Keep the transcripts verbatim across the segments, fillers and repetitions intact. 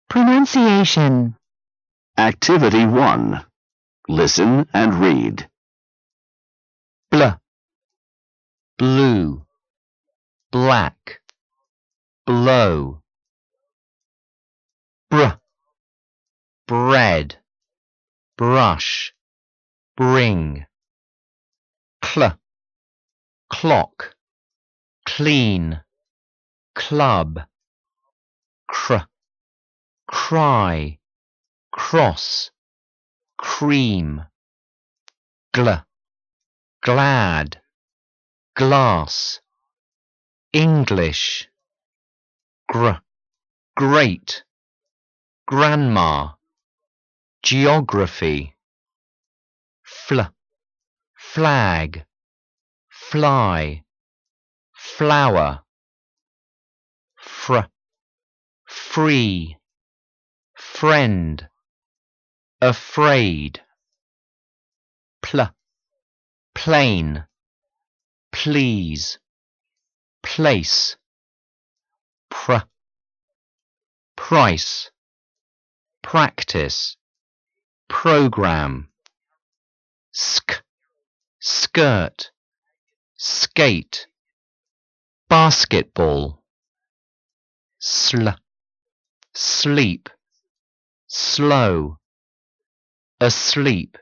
Pronunciation. Activity one. Listen and read. Bl, blue, black, blow. Br, bread, brush, bring. Cl, clock, clean, club. Cr, cry, cross, cream. Gl, glad, glass, English. Gr, great, grandma, geography. Fl, flag, fly, flower. Fr, free, friend, afraid. Pl, plain, please, place. Pr, price, practice, program. Sk, skirt, skate, basketball. Sl, sleep, slow, asleep.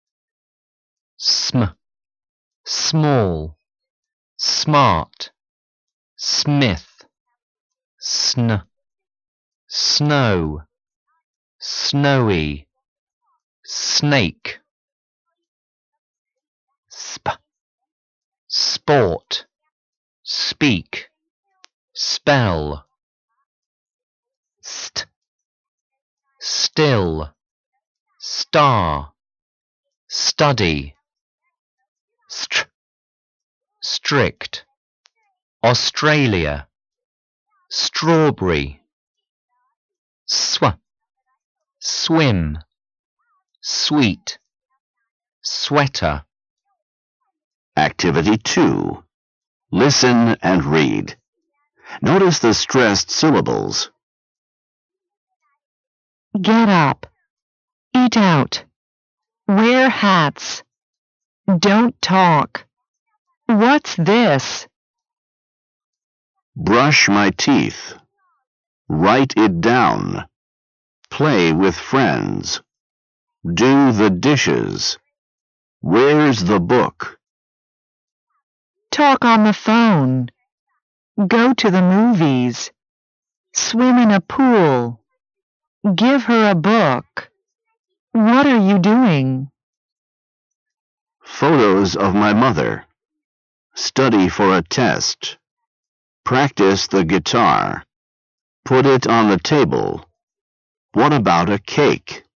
Sm, small, smart, smith. Sn, snow, snowy, snake. Sp, sport, speak, spell. St, still, star, study. Str, strict, Australia, strawberry. Sw, swim, sweet, sweater. Activity two. Listen and read. Notice the stressed syllables. Get up. Eat out. Wear hats. Don't talk. What's this? Brush my teeth. Write it down. Play with friends. Do the dishes. Where's the book? Talk on the phone. Go to the movies. Swim in a pool. Give her a book. What are you doing? Photos of my mother. Study for a test. Practice the guitar. Put it on the table. What about a cake?